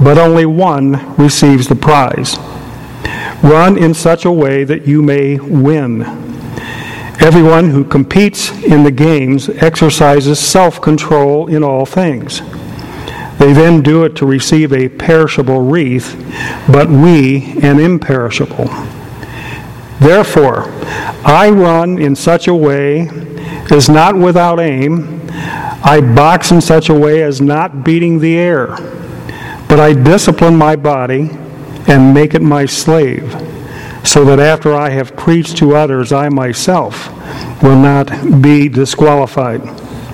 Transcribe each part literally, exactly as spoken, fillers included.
but only one receives the prize. Run in such a way that you may win. Everyone who competes in the games exercises self-control in all things. They then do it to receive a perishable wreath, but we an imperishable. Therefore, I run in such a way as not without aim. I box in such a way as not beating the air. But I discipline my body and make it my slave, so that after I have preached to others, I myself will not be disqualified.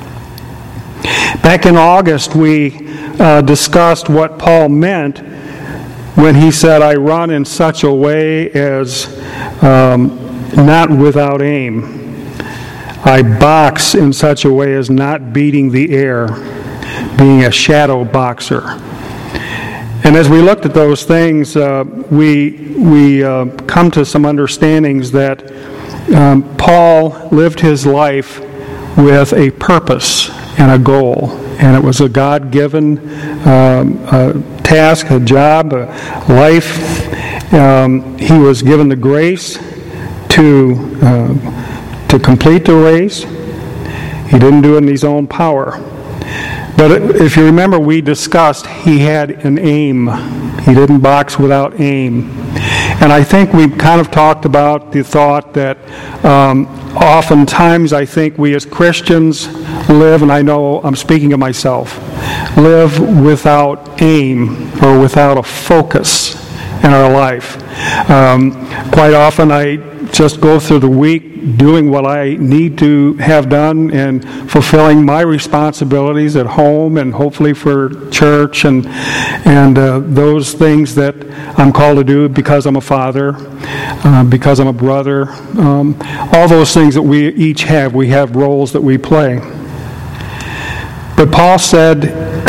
Back in August, we uh, discussed what Paul meant when he said, I run in such a way as um, not without aim. I box in such a way as not beating the air, being a shadow boxer. And as we looked at those things, uh, we we uh, come to some understandings that um, Paul lived his life with a purpose and a goal. And it was a God-given um, uh, task, a job, a life. Um, he was given the grace to uh, to complete the race. He didn't do it in his own power. But if you remember, we discussed he had an aim. He didn't box without aim. And I think we kind of talked about the thought that um, oftentimes I think we as Christians live, and I know I'm speaking of myself, live without aim or without a focus in our life. Um, quite often I just go through the week doing what I need to have done and fulfilling my responsibilities at home and hopefully for church and and uh, those things that I'm called to do because I'm a father, uh, because I'm a brother, um, all those things that we each have. We have roles that we play. But Paul said,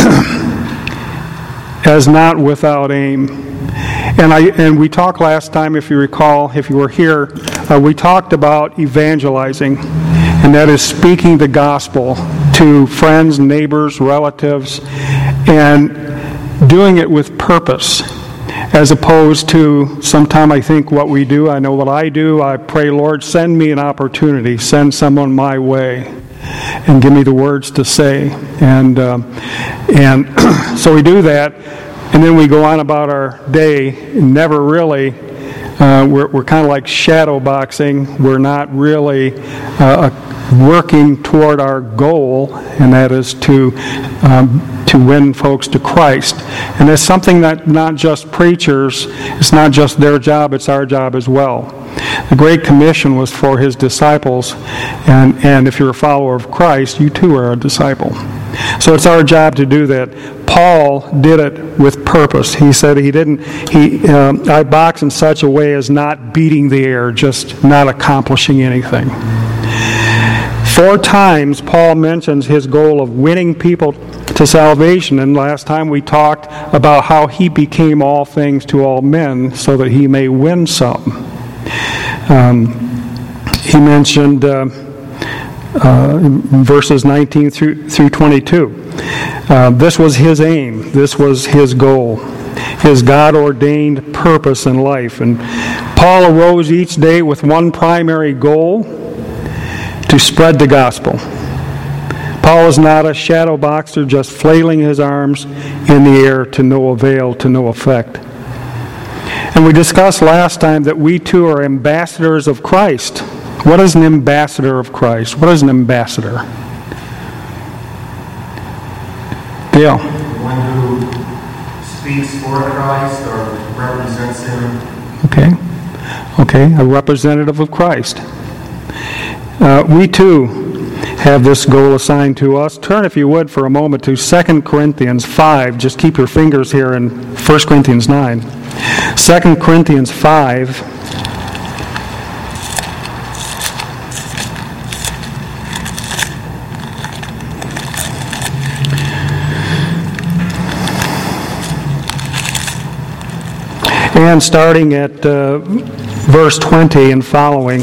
as not without aim. And I and we talked last time, if you recall, if you were here, uh, we talked about evangelizing, and that is speaking the gospel to friends, neighbors, relatives, and doing it with purpose, as opposed to sometime I think what we do, I know what I do, I pray, Lord, send me an opportunity, send someone my way, and give me the words to say. And, um, and so we do that. And then we go on about our day, never really, uh, we're, we're kind of like shadow boxing. We're not really uh, working toward our goal, and that is to um, to win folks to Christ. And that's something that not just preachers, it's not just their job, it's our job as well. The Great Commission was for his disciples, and, and if you're a follower of Christ, you too are a disciple. So it's our job to do that. Paul did it with purpose. He said he didn't, he, um, I box in such a way as not beating the air, just not accomplishing anything. Four times Paul mentions his goal of winning people to salvation, and last time we talked about how he became all things to all men so that he may win some. Um, he mentioned uh, uh, verses nineteen through, through twenty-two. Uh, this was his aim. This was his goal, his God-ordained purpose in life. And Paul arose each day with one primary goal: to spread the gospel. Paul is not a shadow boxer just flailing his arms in the air to no avail, to no effect. And we discussed last time that we too are ambassadors of Christ. What is an ambassador of Christ? What is an ambassador? Dale. One who speaks for Christ or represents him. Okay. Okay, a representative of Christ. Uh, we too have this goal assigned to us. Turn, if you would, for a moment to Second Corinthians five. Just keep your fingers here in First Corinthians nine. Second Corinthians five. And starting at uh, verse twenty and following.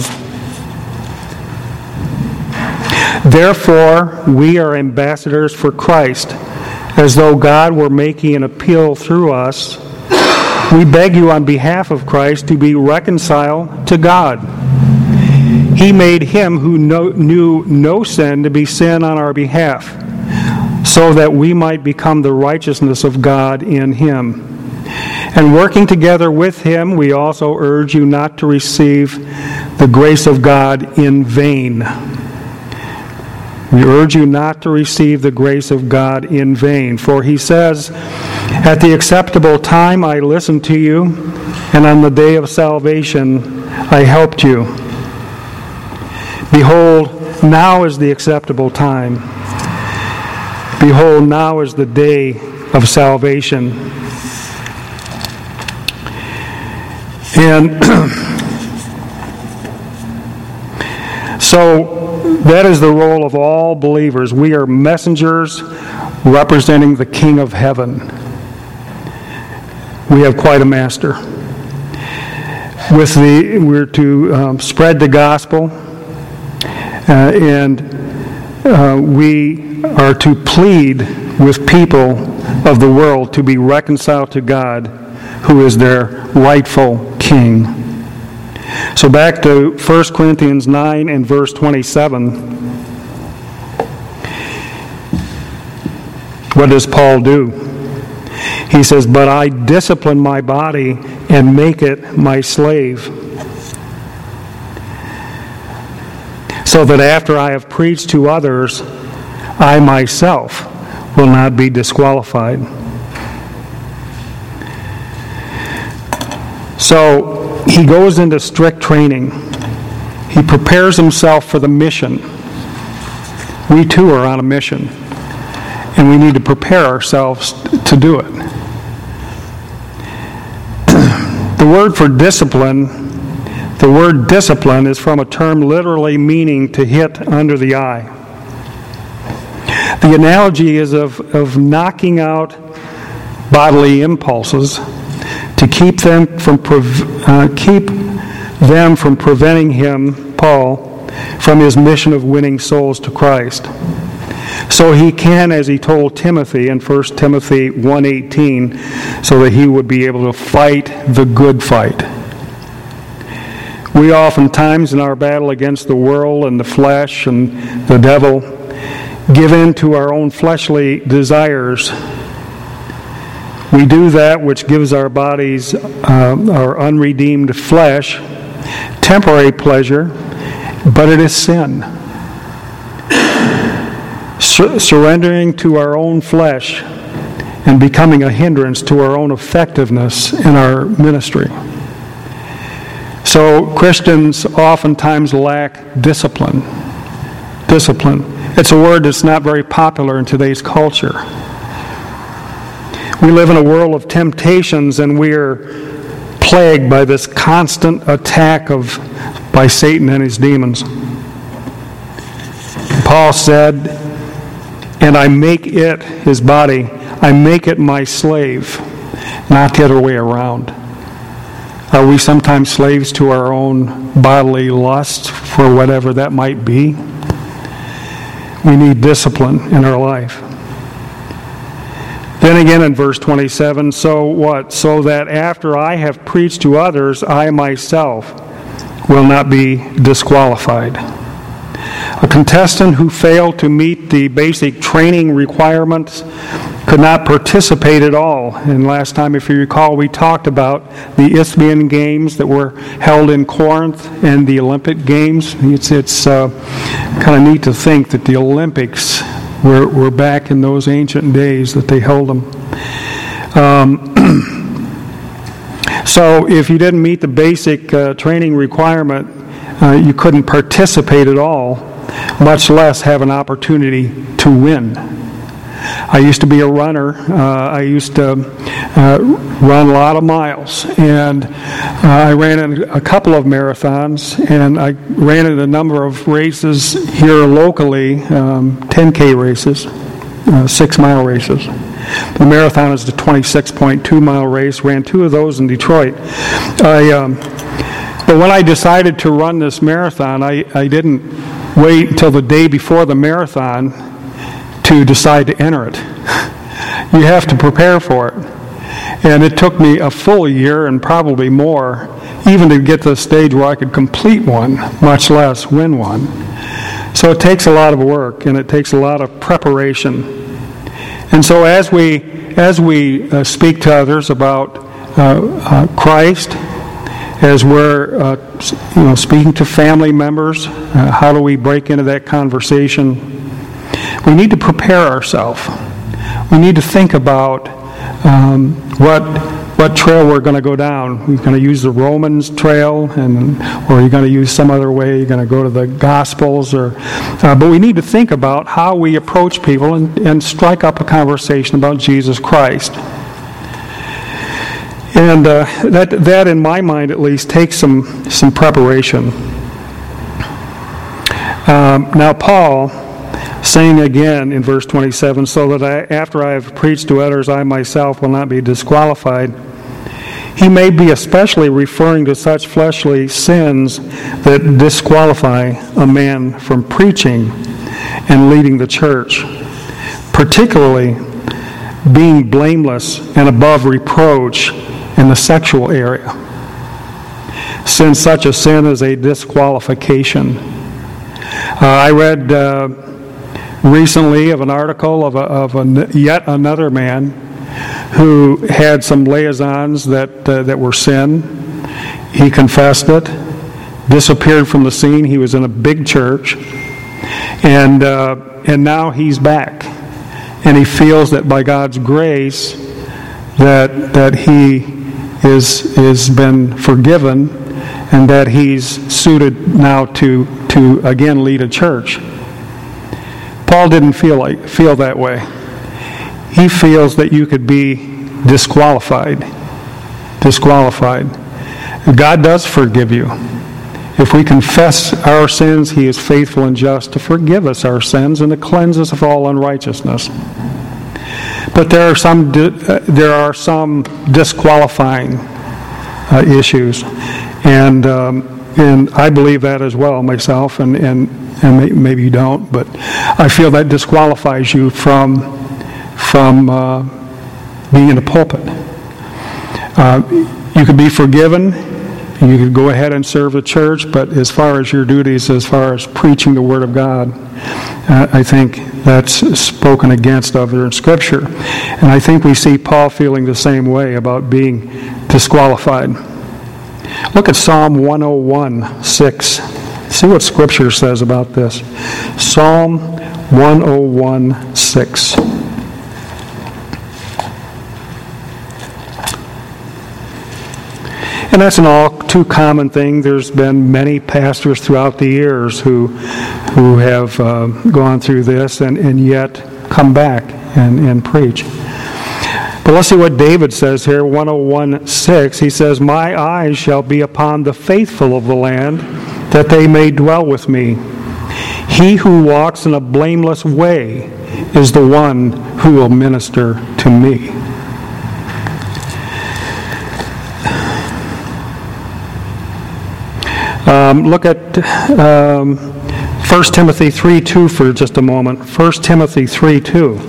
Therefore, we are ambassadors for Christ, as though God were making an appeal through us, we beg you on behalf of Christ to be reconciled to God. He made him who no, knew no sin to be sin on our behalf, so that we might become the righteousness of God in him. And working together with him, we also urge you not to receive the grace of God in vain. We urge you not to receive the grace of God in vain. For he says, at the acceptable time I listened to you, and on the day of salvation I helped you. Behold, now is the acceptable time. Behold, now is the day of salvation. And so that is the role of all believers. We are messengers representing the King of Heaven. We have quite a master. With the, we're to um, spread the gospel, uh, and uh, we are to plead with people of the world to be reconciled to God, who is their rightful King. So back to First Corinthians nine and verse twenty-seven. What does Paul do? He says, but I discipline my body and make it my slave, so that after I have preached to others, I myself will not be disqualified. So he goes into strict training. He prepares himself for the mission. We too are on a mission, and we need to prepare ourselves to do it. The word for discipline, the word discipline is from a term literally meaning to hit under the eye. The analogy is of, of knocking out bodily impulses to keep them from uh, keep them from preventing him, Paul, from his mission of winning souls to Christ. So he can, as he told Timothy in First Timothy one eighteen, so that he would be able to fight the good fight. We oftentimes, in our battle against the world and the flesh and the devil, give in to our own fleshly desires. We do that which gives our bodies, uh, our unredeemed flesh, temporary pleasure, but it is sin. Sur- surrendering to our own flesh and becoming a hindrance to our own effectiveness in our ministry. So Christians oftentimes lack discipline. Discipline. It's a word that's not very popular in today's culture. We live in a world of temptations, and we are plagued by this constant attack of by Satan and his demons. Paul said, and I make it, his body, I make it my slave, not the other way around. Are we sometimes slaves to our own bodily lust for whatever that might be? We need discipline in our life. Then again in verse twenty-seven, so what? So that after I have preached to others, I myself will not be disqualified. A contestant who failed to meet the basic training requirements could not participate at all. And last time, if you recall, we talked about the Isthmian Games that were held in Corinth and the Olympic Games. It's, it's uh, kind of neat to think that the Olympics were, were back in those ancient days that they held them. Um, so if you didn't meet the basic uh, training requirement, uh, you couldn't participate at all, much less have an opportunity to win. I used to be a runner. Uh, I used to uh, run a lot of miles, and uh, I ran in a couple of marathons, and I ran in a number of races here locally, um, ten K races, uh, six-mile races. The marathon is the twenty-six point two mile race. Ran two of those in Detroit. I, um, but when I decided to run this marathon, I, I didn't wait until the day before the marathon to decide to enter it. You have to prepare for it. And it took me a full year and probably more even to get to the stage where I could complete one, much less win one. So it takes a lot of work and it takes a lot of preparation. And so as we as we uh, speak to others about uh, uh, Christ, as we're uh, you know speaking to family members, uh, how do we break into that conversation? We need to prepare ourselves. We need to think about um, what what trail we're going to go down. We're going to use the Romans trail, and or you're going to use some other way. You're going to go to the Gospels, or uh, but we need to think about how we approach people and, and strike up a conversation about Jesus Christ. And uh, that that, in my mind at least, takes some some preparation. Um, now, Paul, saying again in verse twenty-seven, so that I, after I have preached to others, I myself will not be disqualified. He may be especially referring to such fleshly sins that disqualify a man from preaching and leading the church, particularly being blameless and above reproach in the sexual area, since such a sin is a disqualification. Uh, I read uh, recently of an article of, a, of a, yet another man who had some liaisons that uh, that were sin. He confessed it, disappeared from the scene. He was in a big church, and uh, and now he's back, and he feels that by God's grace that that he is is been forgiven, and that he's suited now to to again lead a church. Paul didn't feel like feel that way. He feels that you could be disqualified. Disqualified. God does forgive you. If we confess our sins, He is faithful and just to forgive us our sins and to cleanse us of all unrighteousness. But there are some uh, there are some disqualifying uh, issues, and um, and I believe that as well myself, and and. And maybe you don't, but I feel that disqualifies you from from uh, being in the pulpit. Uh, you could be forgiven, you could go ahead and serve the church, but as far as your duties, as far as preaching the Word of God, uh, I think that's spoken against over in Scripture. And I think we see Paul feeling the same way about being disqualified. Look at Psalm one oh one, six. See what Scripture says about this. Psalm one oh one, six. And that's an all too common thing. There's been many pastors throughout the years who who have uh, gone through this and, and yet come back and, and preach. But let's see what David says here, one oh one, six. He says, my eyes shall be upon the faithful of the land, that they may dwell with me. He who walks in a blameless way is the one who will minister to me. Um, look at um, First Timothy three two for just a moment. First Timothy three two.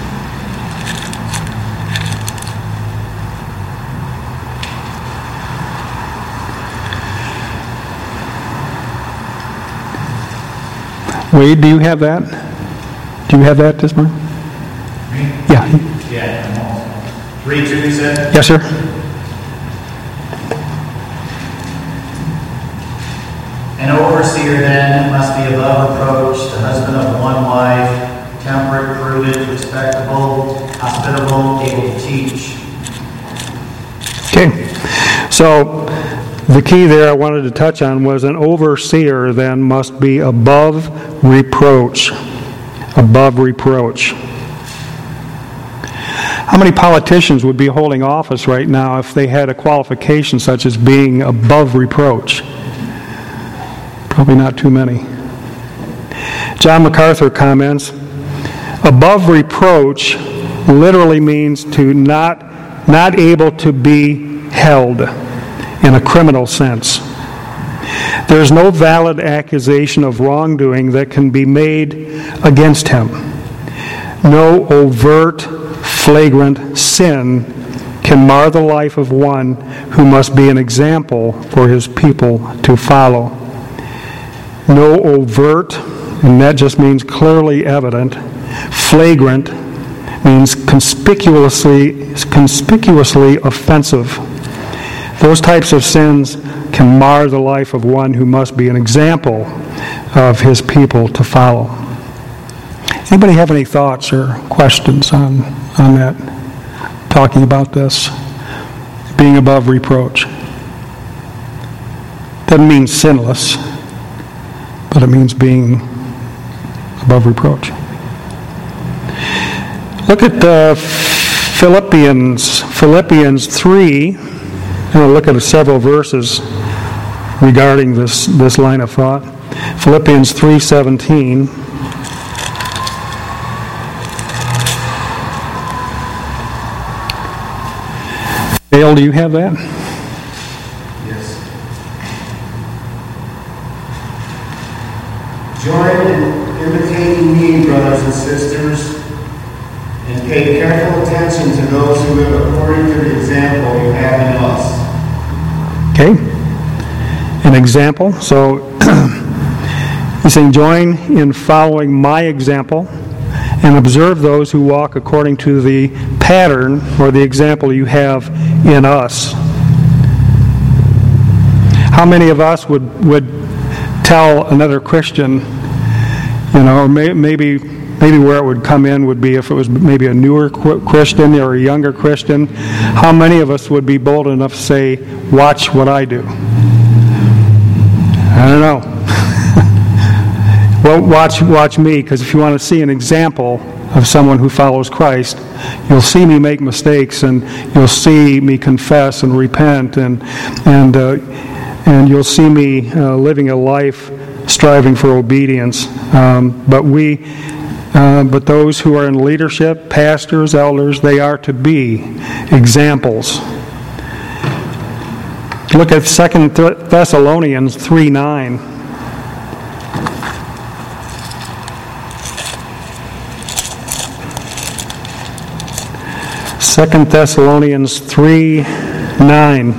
Wade, do you have that? Do you have that this morning? Yeah. Yeah. three two, you said? Yes, sir. An overseer then must be above reproach, the husband of one wife, temperate, prudent, respectable, hospitable, able to teach. Okay. So the key there I wanted to touch on was an overseer then must be above reproach. Above reproach. How many politicians would be holding office right now if they had a qualification such as being above reproach? Probably not too many. John MacArthur comments, above reproach literally means to not, not able to be held in a criminal sense. There is no valid accusation of wrongdoing that can be made against him. No overt flagrant sin can mar the life of one who must be an example for his people to follow. No overt, and that just means clearly evident. Flagrant means conspicuously, conspicuously offensive. Those types of sins can mar the life of one who must be an example of his people to follow. Anybody have any thoughts or questions on, on that? Talking about this, being above reproach. Doesn't mean sinless, but it means being above reproach. Look at uh, Philippians, Philippians three. I'm going to look at several verses regarding this, this line of thought. Philippians three seventeen. Dale, do you have that? Yes. Join in imitating me, brothers and sisters, and pay careful attention to those who live according to the example you have in us. Okay. An example. So he's saying, join in following my example and observe those who walk according to the pattern or the example you have in us. How many of us would, would tell another Christian, you know, or may, maybe maybe where it would come in would be if it was maybe a newer Christian or a younger Christian, how many of us would be bold enough to say, watch what I do? I don't know. Well, watch watch me, because if you want to see an example of someone who follows Christ, you'll see me make mistakes, and you'll see me confess and repent, and and uh, and you'll see me uh, living a life striving for obedience. Um, but we, uh, but those who are in leadership, pastors, elders, they are to be examples. Look at Second Thessalonians three nine. Second Thessalonians three nine.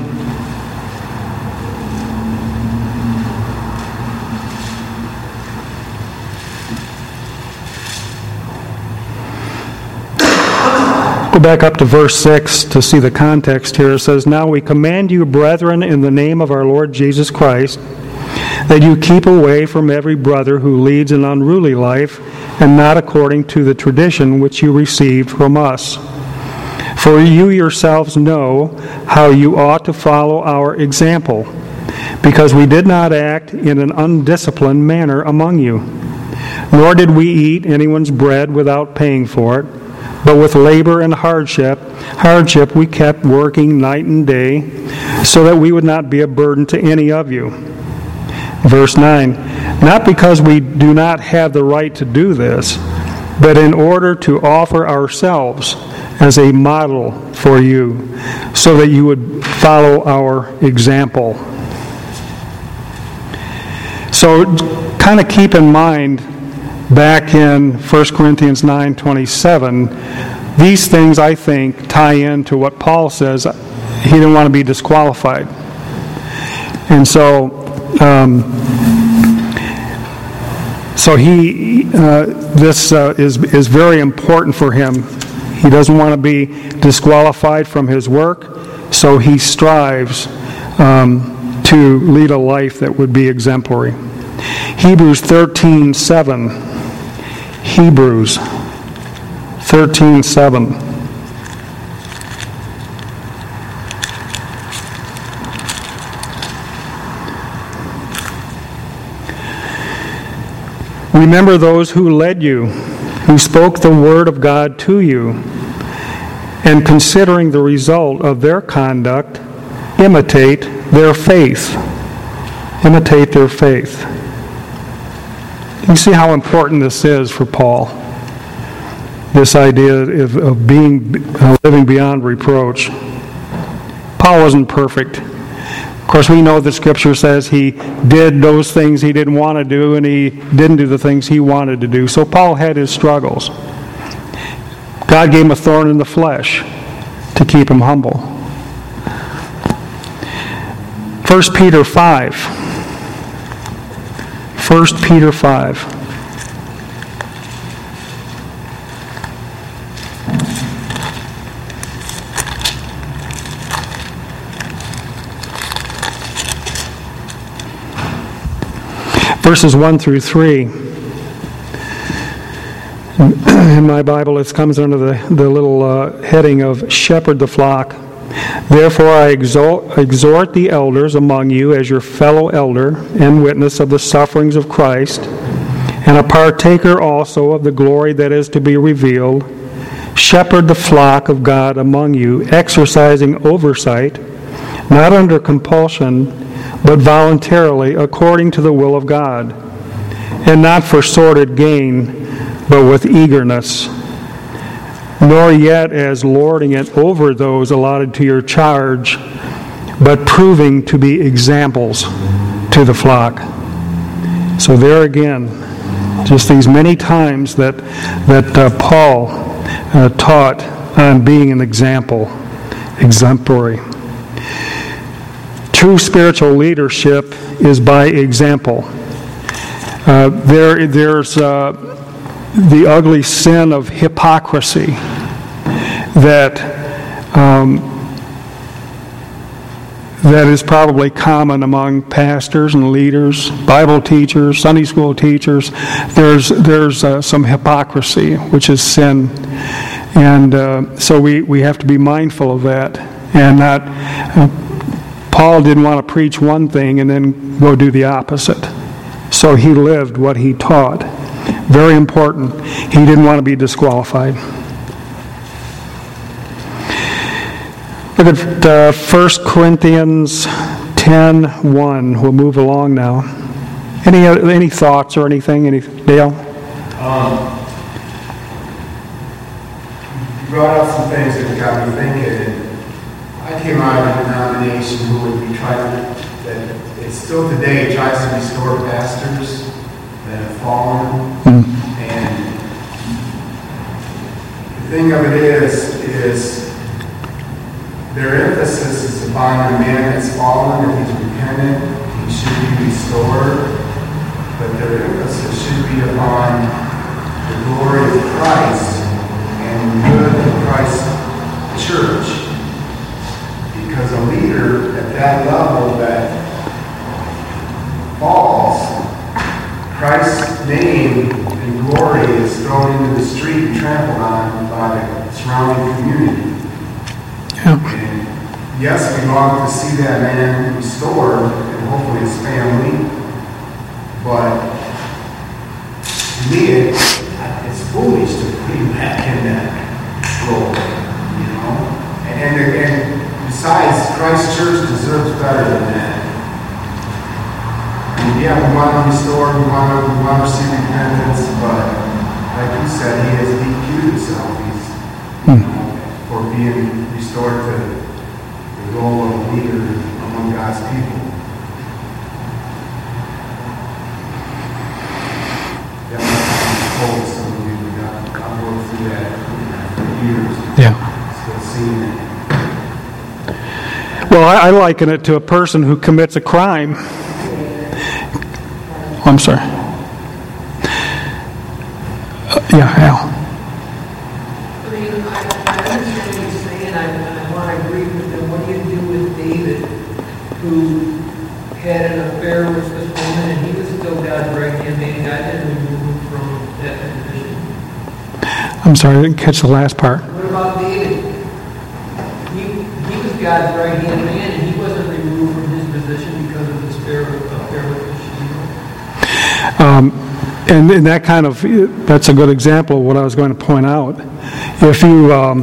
Go back up to verse six to see the context here. It says, now we command you, brethren, in the name of our Lord Jesus Christ, that you keep away from every brother who leads an unruly life, and not according to the tradition which you received from us. For you yourselves know how you ought to follow our example, because we did not act in an undisciplined manner among you, nor did we eat anyone's bread without paying for it, but with labor and hardship, hardship we kept working night and day, so that we would not be a burden to any of you. Verse nine, not because we do not have the right to do this, but in order to offer ourselves as a model for you, so that you would follow our example. So kind of keep in mind, back in First Corinthians nine twenty-seven, these things, I think, tie into what Paul says. He didn't want to be disqualified. And so, um, so he, uh, this uh, is, is very important for him. He doesn't want to be disqualified from his work, so he strives um, to lead a life that would be exemplary. Hebrews thirteen seven. Hebrews thirteen seven. Remember those who led you, who spoke the word of God to you, and considering the result of their conduct, imitate their faith. Imitate their faith. You see how important this is for Paul. This idea of, of being, uh, living beyond reproach. Paul wasn't perfect. Of course, we know the Scripture says he did those things he didn't want to do, and he didn't do the things he wanted to do. So Paul had his struggles. God gave him a thorn in the flesh to keep him humble. First Peter five. First Peter five. Verses one through three. In my Bible, it comes under the, the little uh, heading of shepherd the flock. Therefore I exhort, exhort the elders among you as your fellow elder and witness of the sufferings of Christ, and a partaker also of the glory that is to be revealed. Shepherd the flock of God among you, exercising oversight, not under compulsion, but voluntarily according to the will of God, and not for sordid gain, but with eagerness, nor yet as lording it over those allotted to your charge, but proving to be examples to the flock. So there again, just these many times that that uh, Paul uh, taught on being an example, exemplary. True spiritual leadership is by example. Uh, there, there's uh, the ugly sin of hypocrisy that um, that is probably common among pastors and leaders, Bible teachers, Sunday school teachers. There's there's uh, some hypocrisy, which is sin, and uh, so we, we have to be mindful of that and not. Uh, Paul didn't want to preach one thing and then go do the opposite. So he lived what he taught. Very important. He didn't want to be disqualified. Look at uh, First Corinthians ten one. We'll move along now. Any any thoughts or anything? Any, Dale? Um, you brought up some things that got me thinking. I came out of a denomination who would be trying to, that it still today tries to restore pastors that have fallen. Mm. And the thing of it is, is their emphasis is upon a man that's fallen, if he's repentant, he should be restored. But their emphasis should be upon the glory of Christ and the good of Christ's church. Because a leader at that level that falls, Christ's name and glory is thrown into the street and trampled on by the surrounding community. Yeah. And yes, we long to see that man restored and hopefully his family, but to me it, it's foolish to put him back in that role, you know? And, and, and besides, Christ's church deserves better than that. I mean, yeah, we want to restore, we want to, we want to see repentance, but like you said, he has D Q'd himself. He's, you know, for being restored to the role of a leader among God's people. That must be told some of you. I've worked through that for years. Yeah. Still seeing it. Well, I, I liken it to a person who commits a crime. Oh, I'm sorry. Uh, yeah, Al. I mean, I, I understand what you're saying. I, I want to agree with them. What do you do with David, who had an affair with this woman, and he was still God's right-hand man? God didn't remove him from that position. I'm sorry, I didn't catch the last part. What about David? God's right-hand man, and he wasn't removed from his position because of this affair with Bathsheba. Um, and, and that kind of, that's a good example of what I was going to point out. If you, um,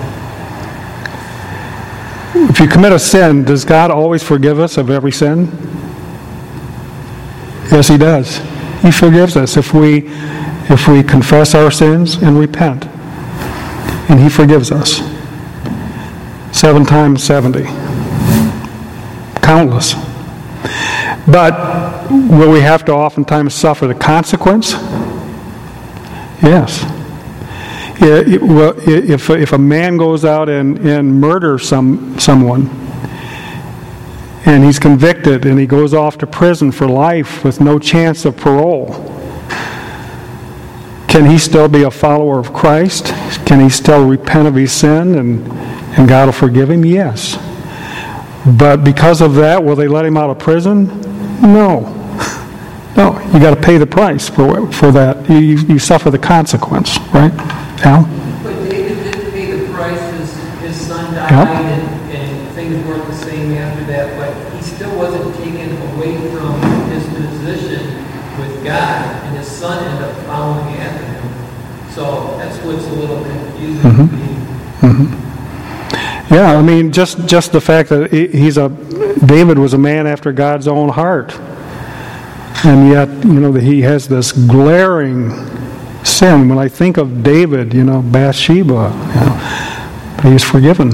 if you commit a sin, does God always forgive us of every sin? Yes, He does. He forgives us if we, if we confess our sins and repent. And He forgives us. Seven times seventy. Countless. But will we have to oftentimes suffer the consequence? Yes. It, it, well, if if a man goes out and, and murders some someone, and he's convicted, and he goes off to prison for life with no chance of parole, can he still be a follower of Christ? Can he still repent of his sin, and and God will forgive him? Yes. But because of that, will they let him out of prison? No. No, you got to pay the price for for that. You, you suffer the consequence, right? Al? But David did pay the price. His, his son died, Yep. and, and things weren't the same after that. But he still wasn't taken away from his position with God, and his son ended up following after him. So that's what's a little confusing Mm-hmm. to me. Mm-hmm. Yeah, I mean, just just the fact that he- he's a David was a man after God's own heart. And yet, you know, that he has this glaring sin. When I think of David, you know, Bathsheba, you know, but he's forgiven.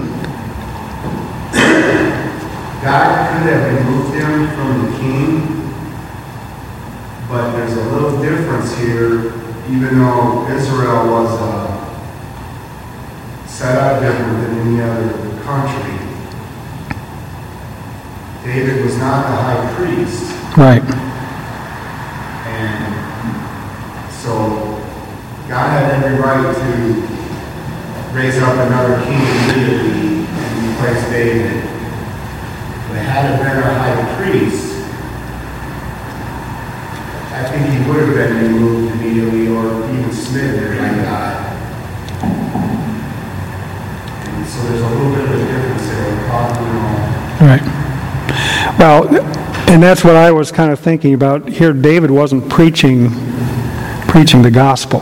God could have removed him from the king, but there's a little difference here, even though Israel was uh, set up different than any other country. David was not the high priest. Right. And so God had every right to raise up another king immediately and replace David. But had it been a high priest, I think he would have been removed immediately or even smitten by God. And so there's a little bit of a difference there. Probably, you know, Right. Well, and that's what I was kind of thinking about here. David wasn't preaching preaching the gospel.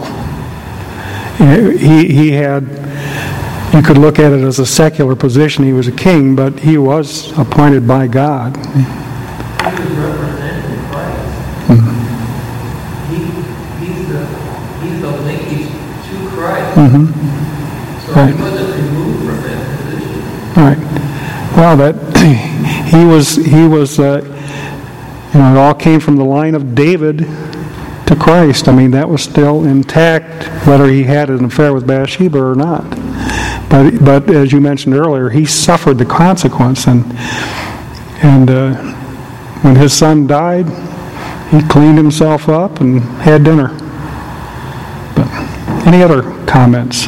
He he had, you could look at it as a secular position. He was a king, but he was appointed by God. He was representing Christ. Mm-hmm. He, he's the he's the linkage to Christ. Mm-hmm. So Right. he wasn't removed from that position. All right. Well, that he was he was uh, you know, it all came from the line of David to Christ. I mean, that was still intact, whether he had an affair with Bathsheba or not. But but as you mentioned earlier, he suffered the consequence, and and uh, when his son died, he cleaned himself up and had dinner. But any other comments?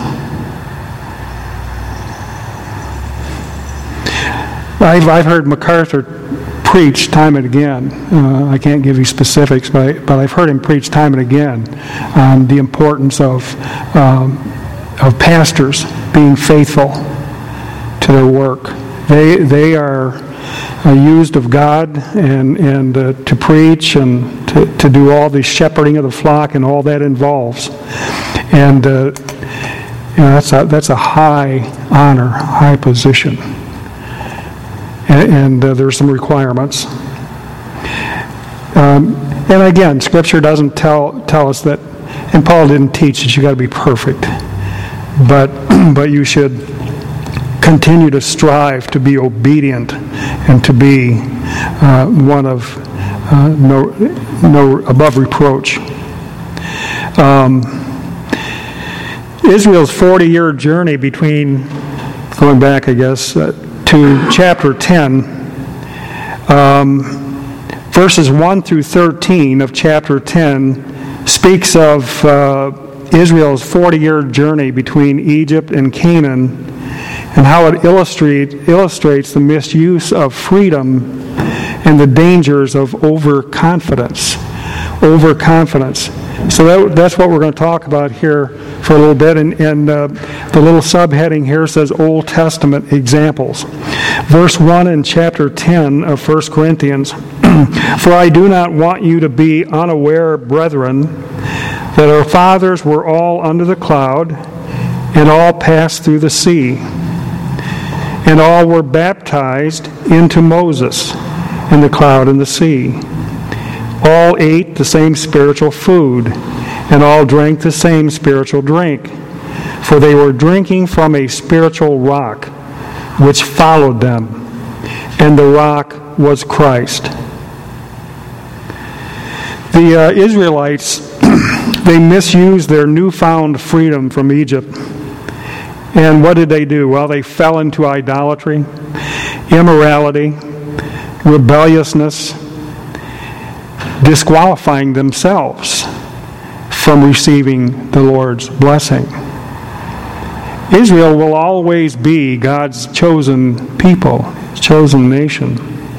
I've I've heard MacArthur preach time and again. Uh, I can't give you specifics, but I, but I've heard him preach time and again on the importance of um, of pastors being faithful to their work. They they are uh, used of God and and uh, to preach and to, to do all the shepherding of the flock and all that involves. And uh, you know, that's a that's a high honor, high position. And, and uh, there's some requirements. Um, and again, Scripture doesn't tell tell us that, and Paul didn't teach that you got to be perfect, but but you should continue to strive to be obedient and to be uh, one of uh, no no above reproach. Um, Israel's forty-year journey between, going back, I guess, uh, to chapter ten, um, verses one through thirteen of chapter ten speaks of uh, Israel's forty-year journey between Egypt and Canaan, and how it illustrate, illustrates the misuse of freedom and the dangers of overconfidence. Overconfidence. So that, that's what we're going to talk about here for a little bit. And, and uh, the little subheading here says Old Testament examples. Verse one in chapter ten of First Corinthians. For I do not want you to be unaware, brethren, that our fathers were all under the cloud, and all passed through the sea, and all were baptized into Moses in the cloud and the sea. All ate the same spiritual food, and all drank the same spiritual drink, for they were drinking from a spiritual rock which followed them, and the rock was Christ. The uh, Israelites they misused their newfound freedom from Egypt. And what did they do? Well, they fell into idolatry, immorality, rebelliousness, disqualifying themselves from receiving the Lord's blessing. Israel will always be God's chosen people, chosen nation.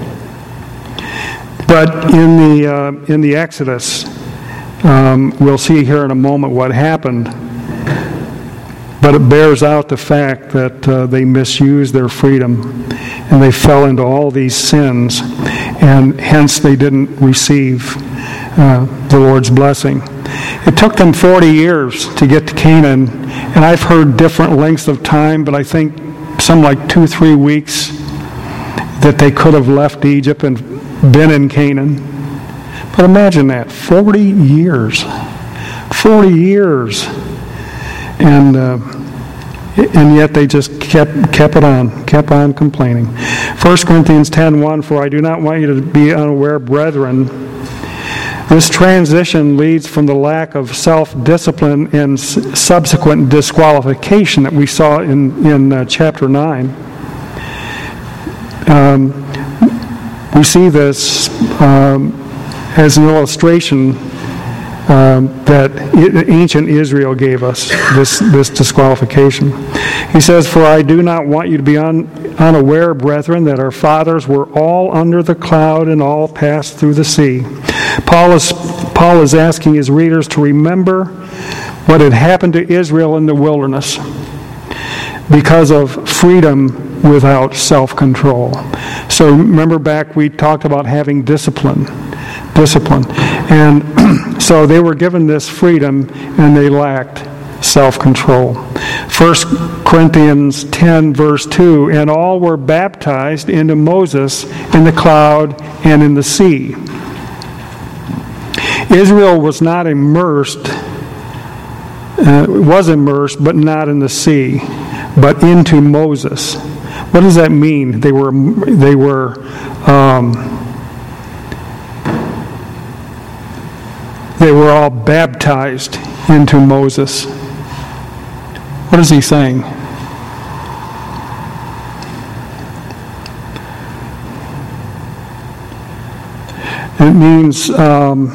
But in the uh, in the Exodus, um, we'll see here in a moment what happened. But it bears out the fact that uh, they misused their freedom and they fell into all these sins, and hence they didn't receive uh, the Lord's blessing. It took them forty years to get to Canaan, and I've heard different lengths of time, but I think some like two, three weeks that they could have left Egypt and been in Canaan. But imagine that, forty years. forty years. And uh, and yet they just kept kept it on, kept on complaining. First Corinthians ten one, for I do not want you to be unaware, brethren. This transition leads from the lack of self-discipline and s- subsequent disqualification that we saw in, in uh, chapter nine. Um, we see this um, as an illustration Um, that ancient Israel gave us, this, this disqualification. He says, for I do not want you to be un, unaware, brethren, that our fathers were all under the cloud and all passed through the sea. Paul is, Paul is asking his readers to remember what had happened to Israel in the wilderness because of freedom without self-control. So remember back we talked about having discipline. Discipline. And so they were given this freedom and they lacked self-control. First Corinthians ten verse two, and all were baptized into Moses in the cloud and in the sea. Israel was not immersed, uh, was immersed, but not in the sea, but into Moses. What does that mean? They were, they were, um, They were all baptized into Moses. What is he saying? It means um,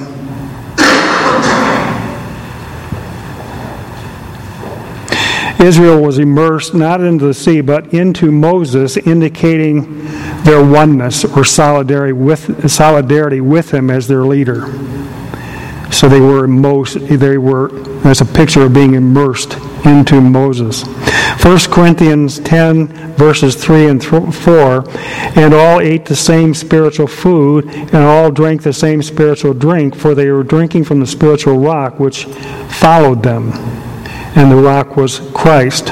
Israel was immersed not into the sea but into Moses, indicating their oneness or solidarity with solidarity with him as their leader. So they were immersed, they were, that's a picture of being immersed into Moses. First Corinthians ten, verses three and four, and all ate the same spiritual food, and all drank the same spiritual drink, for they were drinking from the spiritual rock which followed them, and the rock was Christ.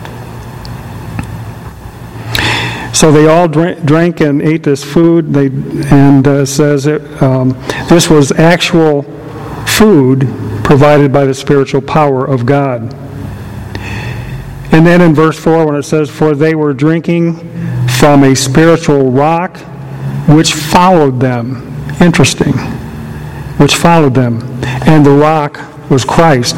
So they all drank, drank and ate this food, they, and uh, says it, um, this was actual food provided by the spiritual power of God. And then in verse four when it says, for they were drinking from a spiritual rock which followed them. Interesting. Which followed them. And the rock was Christ.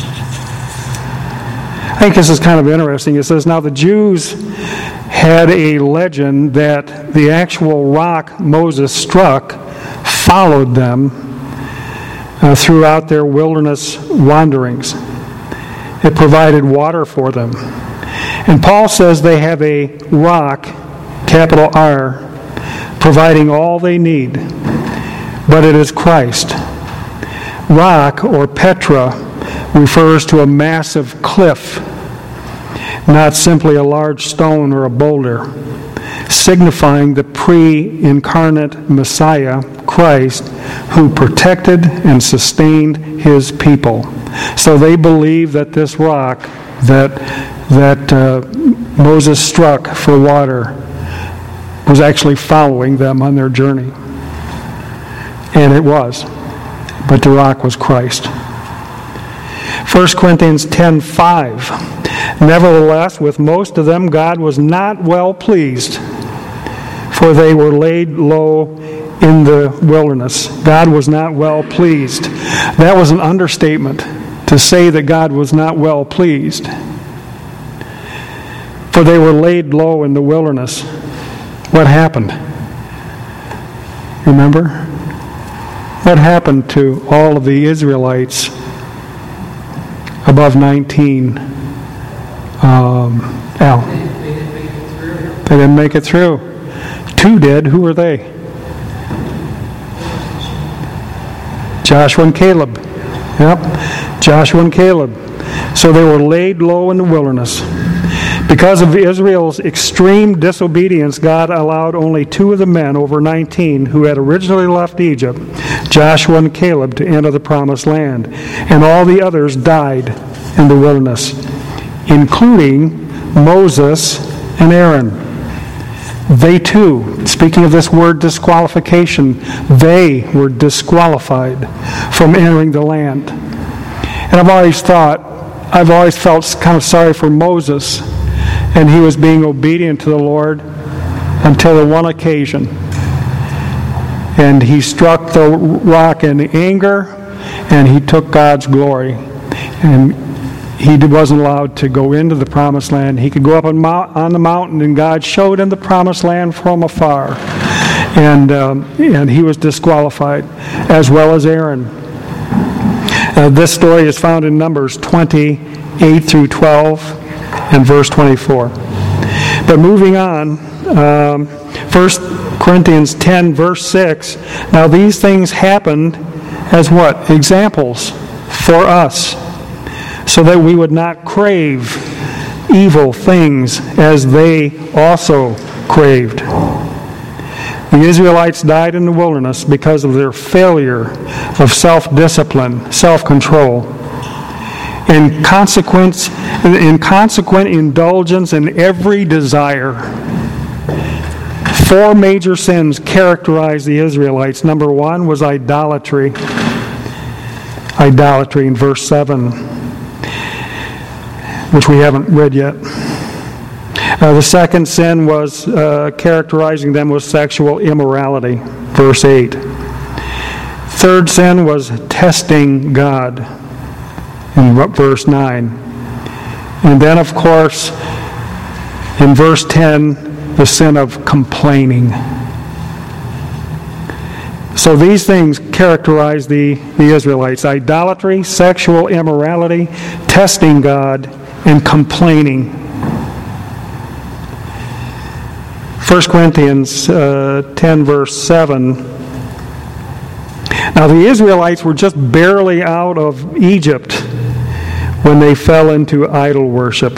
I think this is kind of interesting. It says, now the Jews had a legend that the actual rock Moses struck followed them Uh, throughout their wilderness wanderings. It provided water for them. And Paul says they have a rock, capital R, providing all they need. But it is Christ. Rock, or Petra, refers to a massive cliff, not simply a large stone or a boulder, signifying the pre-incarnate Messiah, Christ, who protected and sustained his people. So they believe that this rock that that uh, Moses struck for water was actually following them on their journey. And it was. But the rock was Christ. First Corinthians ten five. Nevertheless, with most of them God was not well pleased, for they were laid low in the wilderness. God was not well pleased. That was an understatement to say that God was not well pleased. For they were laid low in the wilderness. What happened? Remember? What happened to all of the Israelites above nineteen? Um, Al. They didn't make it through. Two did. Who were they? Joshua and Caleb. Yep. Joshua and Caleb. So they were laid low in the wilderness. Because of Israel's extreme disobedience, God allowed only two of the men over nineteen who had originally left Egypt, Joshua and Caleb, to enter the promised land. And all the others died in the wilderness, including Moses and Aaron. They too, speaking of this word disqualification, they were disqualified from entering the land. And I've always thought, I've always felt kind of sorry for Moses. And he was being obedient to the Lord until the one occasion. And he struck the rock in anger, and he took God's glory. And he wasn't allowed to go into the promised land. He could go up on, mount, on the mountain, and God showed him the promised land from afar. And, um, and he was disqualified, as well as Aaron. Uh, this story is found in Numbers twenty, eight through twelve. And verse twenty-four. But moving on, um, First Corinthians ten, verse six. Now these things happened as what? Examples for us, so that we would not crave evil things as they also craved. The Israelites died in the wilderness because of their failure of self-discipline, self-control. In consequence, in consequent indulgence in every desire. Four major sins characterized the Israelites. Number one was idolatry. Idolatry in verse seven, which we haven't read yet. Uh, the second sin was uh, characterizing them was sexual immorality, verse eight. Third sin was testing God, in verse nine. And then, of course, in verse ten, the sin of complaining. So these things characterize the, the Israelites: idolatry, sexual immorality, testing God, and complaining. First Corinthians uh, ten, verse seven. Now the Israelites were just barely out of Egypt when they fell into idol worship.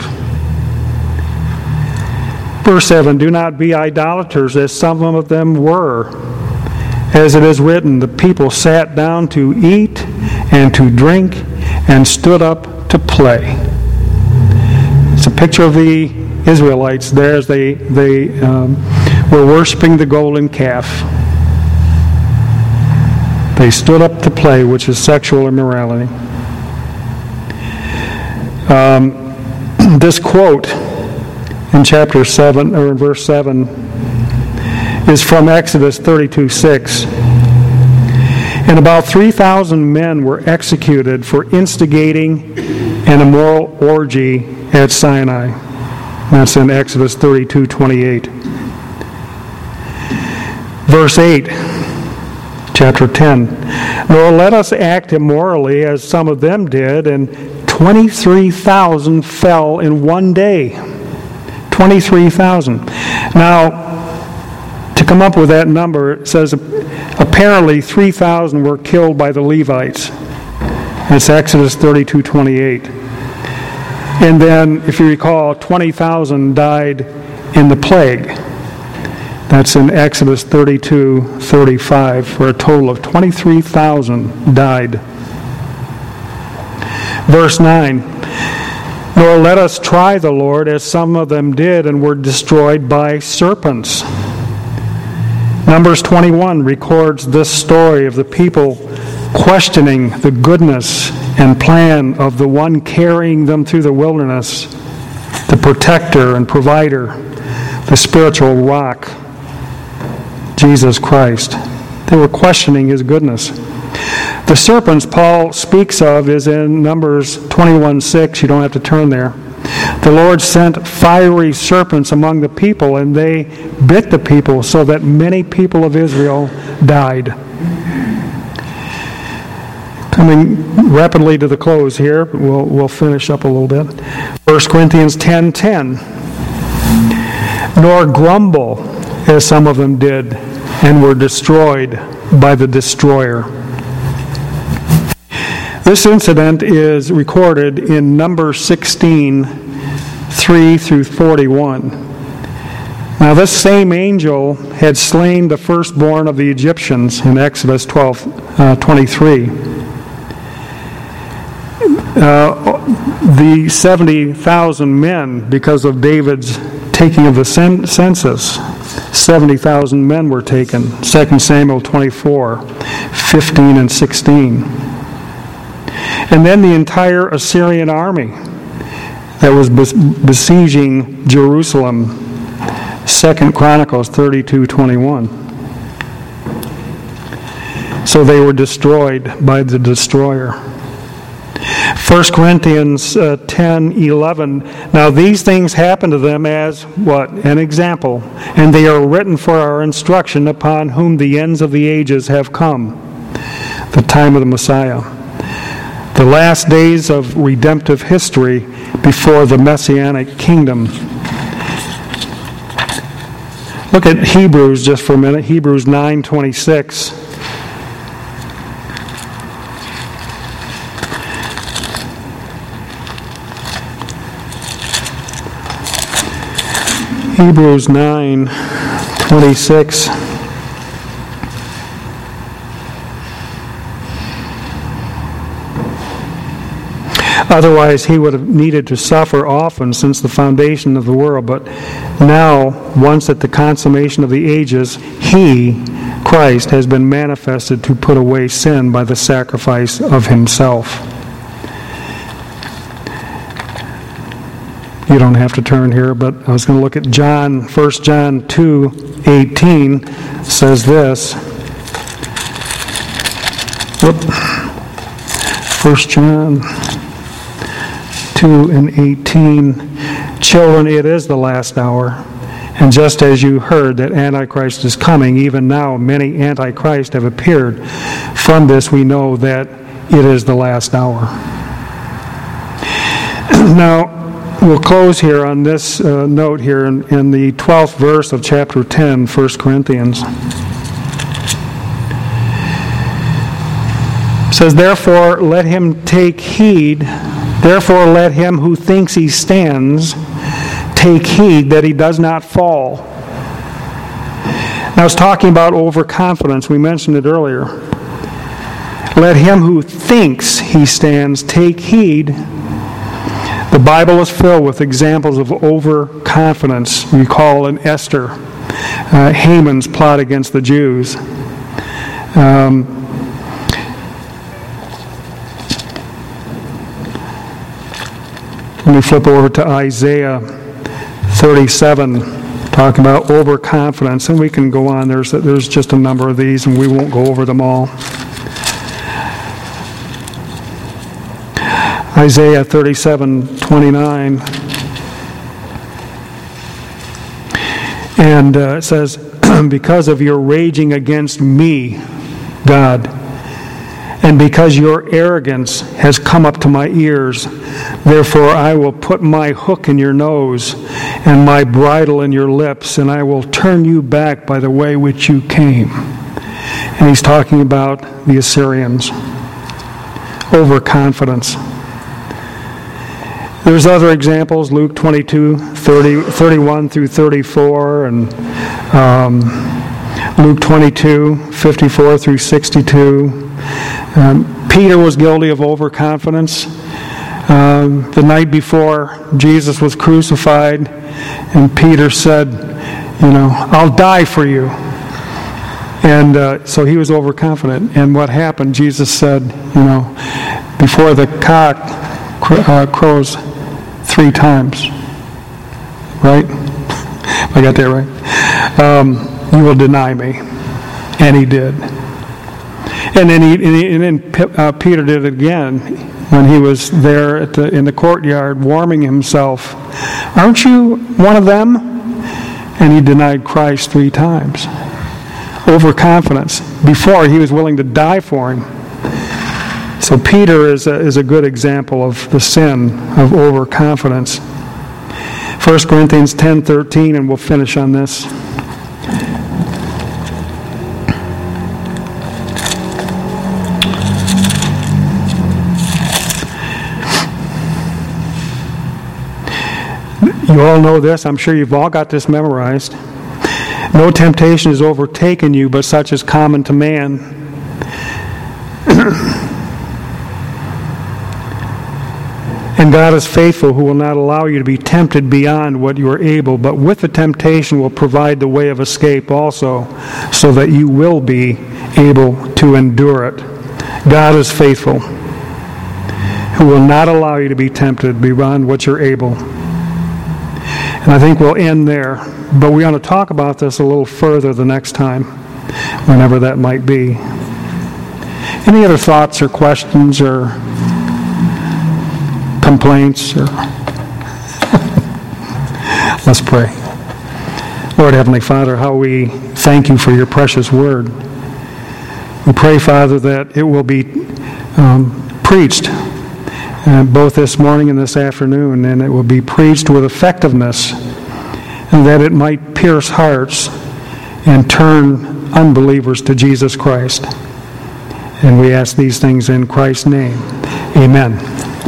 Verse seven, do not be idolaters, as some of them were. As it is written, the people sat down to eat and to drink and stood up to play. It's a picture of the Israelites there as they, they um, were worshiping the golden calf. They stood up to play, which is sexual immorality. Um, this quote in chapter seven, or in verse seven, is from Exodus thirty-two six. And about three thousand men were executed for instigating an immoral orgy at Sinai. That's in Exodus thirty-two twenty-eight. Verse eight, chapter ten. Nor let us act immorally as some of them did, and twenty-three thousand fell in one day. twenty-three thousand. Now, to come up with that number, it says apparently three thousand were killed by the Levites. It's Exodus thirty-two twenty-eight. And then, if you recall, twenty thousand died in the plague. That's in Exodus thirty-two thirty-five, for a total of twenty-three thousand died. Verse nine, nor let us try the Lord as some of them did and were destroyed by serpents. Numbers twenty-one records this story of the people questioning the goodness and plan of the one carrying them through the wilderness, the protector and provider, the spiritual rock, Jesus Christ. They were questioning his goodness. The serpents Paul speaks of is in Numbers twenty-one six. You don't have to turn there. The Lord sent fiery serpents among the people, and they bit the people so that many people of Israel died. Coming rapidly to the close here, we'll, we'll finish up a little bit. First Corinthians ten ten. Nor grumble, as some of them did, and were destroyed by the destroyer. This incident is recorded in Numbers sixteen, three through forty-one. Now this same angel had slain the firstborn of the Egyptians in Exodus twelve twenty-three. Uh, the seventy thousand men, because of David's taking of the census, seventy thousand men were taken. Second Samuel twenty-four, fifteen and sixteen. And then the entire Assyrian army that was besieging Jerusalem. Second Chronicles thirty-two twenty-one. So they were destroyed by the destroyer. First Corinthians uh, ten eleven. Now these things happen to them as what? An example. And they are written for our instruction, upon whom the ends of the ages have come. The time of the Messiah. The last days of redemptive history before the Messianic kingdom. Look at Hebrews just for a minute. Hebrews nine twenty-six. Hebrews nine twenty-six. Otherwise, he would have needed to suffer often since the foundation of the world. But now, once at the consummation of the ages, he, Christ, has been manifested to put away sin by the sacrifice of himself. You don't have to turn here, but I was going to look at John. First John two eighteen says this. Whoop. First John two and eighteen. Children, it is the last hour. And just as you heard that Antichrist is coming, even now many Antichrists have appeared. From this we know that it is the last hour. Now, we'll close here on this uh, note here in, in the twelfth verse of chapter ten, First Corinthians. It says, Therefore let him take heed, therefore let him who thinks he stands take heed that he does not fall. Now it's talking about overconfidence. We mentioned it earlier. Let him who thinks he stands take heed. The Bible is filled with examples of overconfidence. We call in Esther, uh, Haman's plot against the Jews. Um, let me flip over to Isaiah thirty-seven, talking about overconfidence, and we can go on. There's there's just a number of these, and we won't go over them all. Isaiah thirty-seven twenty-nine. And uh, it says, because of your raging against me, God, and because your arrogance has come up to my ears, therefore I will put my hook in your nose and my bridle in your lips, and I will turn you back by the way which you came. And he's talking about the Assyrians. Overconfidence. There's other examples, Luke twenty-two, thirty, thirty-one through thirty-four, and um, Luke twenty-two, fifty-four through sixty-two. Um, Peter was guilty of overconfidence. Um, the night before Jesus was crucified, and Peter said, you know, I'll die for you. And uh, so he was overconfident. And what happened? Jesus said, you know, before the cock uh, crows three times, right? I got that right. Um, you will deny me. And he did. And then, he, and, he, and then uh, Peter did it again when he was there at the, in the courtyard warming himself. Aren't you one of them? And he denied Christ three times. Overconfidence. Before, he was willing to die for him. So Peter is a, is a good example of the sin of overconfidence. First Corinthians ten thirteen, and we'll finish on this. You all know this. I'm sure you've all got this memorized. No temptation has overtaken you, but such is common to man. And God is faithful, who will not allow you to be tempted beyond what you are able, but with the temptation will provide the way of escape also, so that you will be able to endure it. God is faithful, who will not allow you to be tempted beyond what you're able. And I think we'll end there, but we ought to talk about this a little further the next time, whenever that might be. Any other thoughts or questions or complaints? Or Let's pray. Lord Heavenly Father, how we thank you for your precious word. We pray, Father, that it will be um, preached uh, both this morning and this afternoon, and it will be preached with effectiveness, and that it might pierce hearts and turn unbelievers to Jesus Christ. And we ask these things in Christ's name. Amen.